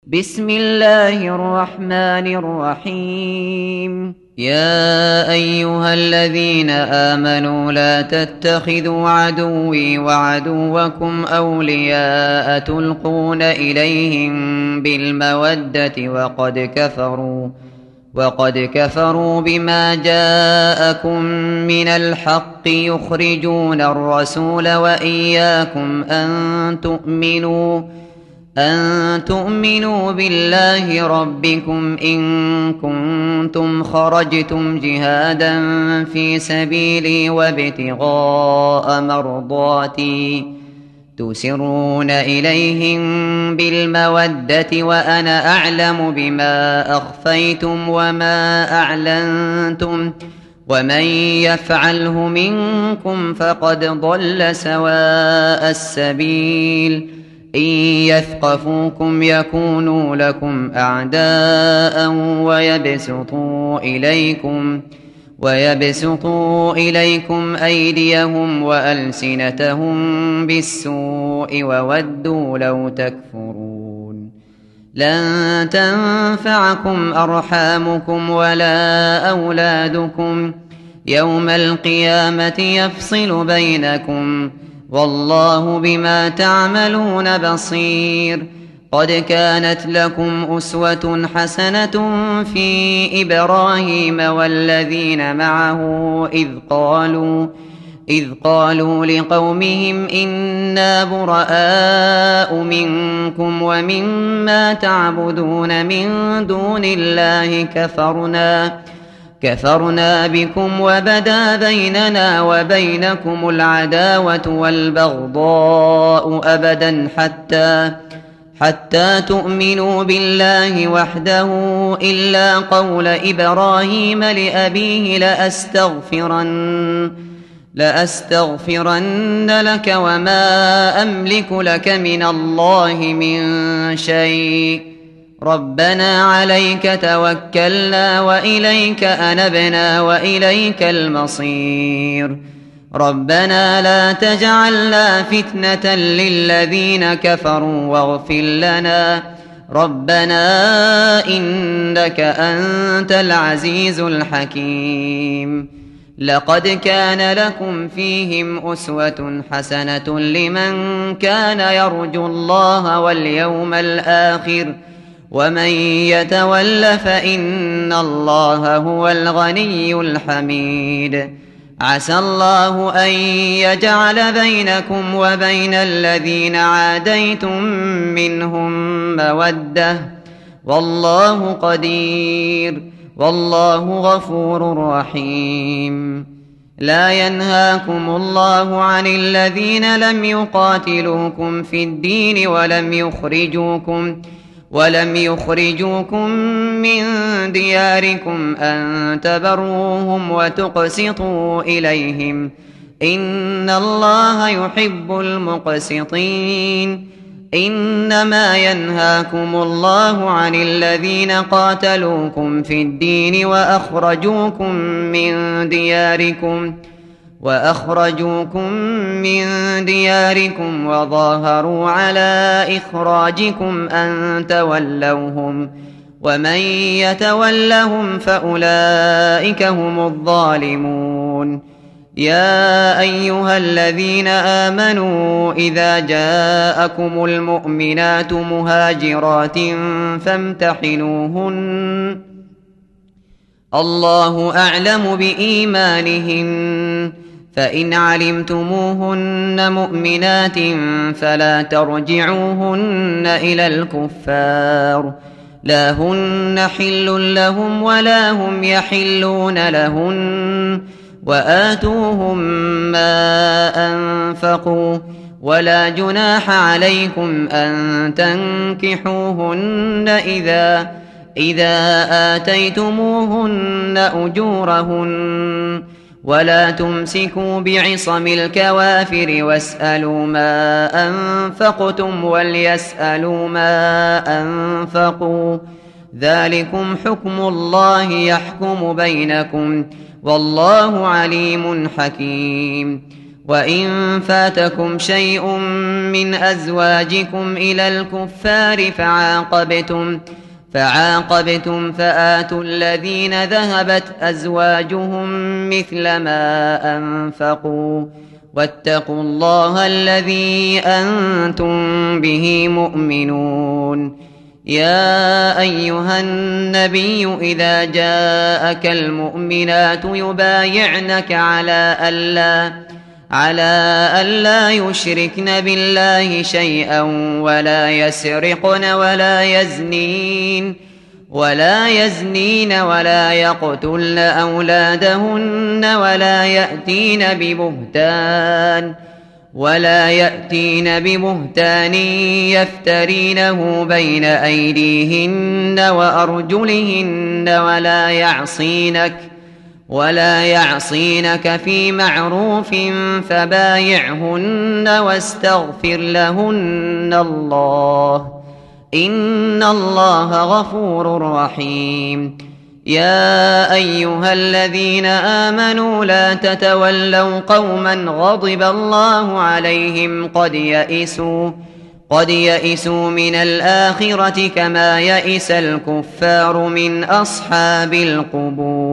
بسم الله الرحمن الرحيم. يا أيها الذين آمنوا لا تتخذوا عدوي وعدوكم أولياء تلقون إليهم بالمودة وقد كفروا بما جاءكم من الحق يخرجون الرسول وإياكم أن تؤمنوا بالله ربكم إن كنتم خرجتم جهادا في سبيلي وابتغاء مرضاتي تسرون إليهم بالمودة وأنا أعلم بما أخفيتم وما أعلنتم ومن يفعله منكم فقد ضل سواء السبيل. إن يثقفوكم يكونوا لكم أعداء ويبسطوا إليكم أيديهم وألسنتهم بالسوء وودوا لو تكفرون. لن تنفعكم أرحامكم ولا أولادكم يوم القيامة يفصل بينكم والله بما تعملون بصير. قد كانت لكم أسوة حسنة في إبراهيم والذين معه إذ قالوا لقومهم إنا براء منكم ومما تعبدون من دون الله كفرنا بكم وبدا بيننا وبينكم العداوة والبغضاء أبدا حتى تؤمنوا بالله وحده إلا قول إبراهيم لأبيه لأستغفرن لك وما أملك لك من الله من شيء ربنا عليك توكلنا وإليك أنبنا وإليك المصير. ربنا لا تجعلنا فتنة للذين كفروا واغفر لنا ربنا إنك أنت العزيز الحكيم. لقد كان لكم فيهم أسوة حسنة لمن كان يرجو الله واليوم الآخر ومن يتول فإن الله هو الغني الحميد. عسى الله أن يجعل بينكم وبين الذين عاديتم منهم مودة والله قدير والله غفور رحيم. لا ينهاكم الله عن الذين لم يقاتلوكم في الدين ولم يخرجوكم من دياركم أن تبروهم وتقسطوا إليهم إن الله يحب المقسطين. إنما ينهاكم الله عن الذين قاتلوكم في الدين وأخرجوكم من دياركم وظاهروا على إخراجكم أن تولوهم ومن يتولهم فأولئك هم الظالمون. يا أيها الذين آمنوا إذا جاءكم المؤمنات مهاجرات فامتحنوهن الله أعلم بإيمانهن فإن علمتموهن مؤمنات فلا ترجعوهن إلى الكفار لا هن حل لهم ولا هم يحلون لهن وآتوهم ما أنفقوا ولا جناح عليكم أن تنكحوهن إذا آتيتموهن أجورهن ولا تمسكوا بعصم الكوافر واسألوا ما أنفقتم وليسألوا ما أنفقوا ذلكم حكم الله يحكم بينكم والله عليم حكيم. وإن فاتكم شيء من أزواجكم إلى الكفار فعاقبتم فآتوا الذين ذهبت أزواجهم مثل ما أنفقوا واتقوا الله الذي أنتم به مؤمنون. يا أيها النبي إذا جاءك المؤمنات يبايعنك على ألا يشركن بالله شيئا ولا يسرقن ولا يزنين ولا يقتلن أولادهن ولا يأتين ببهتان يفترينه بين أيديهن وأرجلهن ولا يعصينك في معروف فبايعهن واستغفر لهن الله إن الله غفور رحيم. يا أيها الذين آمنوا لا تتولوا قوما غضب الله عليهم قد يئسوا من الآخرة كما يئس الكفار من أصحاب القبور.